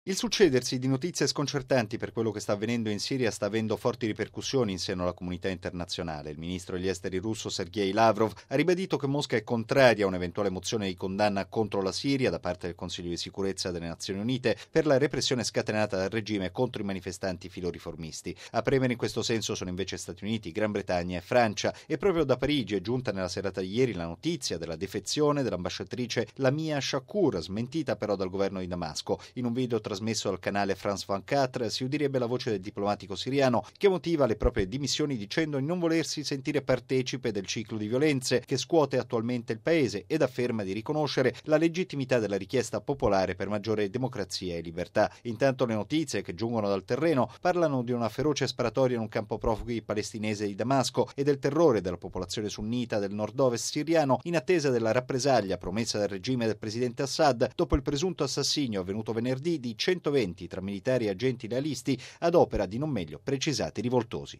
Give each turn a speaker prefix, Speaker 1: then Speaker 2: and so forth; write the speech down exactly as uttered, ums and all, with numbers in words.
Speaker 1: Il succedersi di notizie sconcertanti per quello che sta avvenendo in Siria sta avendo forti ripercussioni in seno alla comunità internazionale. Il ministro degli esteri russo Sergei Lavrov ha ribadito che Mosca è contraria a un'eventuale mozione di condanna contro la Siria da parte del Consiglio di sicurezza delle Nazioni Unite per la repressione scatenata dal regime contro i manifestanti filoriformisti. A premere in questo senso sono invece Stati Uniti, Gran Bretagna e Francia, e proprio da Parigi è giunta nella serata di ieri la notizia della defezione dell'ambasciatrice Lamia Shakur, smentita però dal governo di Damasco. In un video trasmesso dal canale France ventiquattro si udirebbe la voce del diplomatico siriano che motiva le proprie dimissioni dicendo di non volersi sentire partecipe del ciclo di violenze che scuote attualmente il paese ed afferma di riconoscere la legittimità della richiesta popolare per maggiore democrazia e libertà. Intanto le notizie che giungono dal terreno parlano di una feroce sparatoria in un campo profughi palestinese di Damasco e del terrore della popolazione sunnita del nord-ovest siriano in attesa della rappresaglia promessa dal regime del presidente Assad dopo il presunto assassinio avvenuto venerdì di centoventi tra militari e agenti lealisti ad opera di non meglio precisati rivoltosi.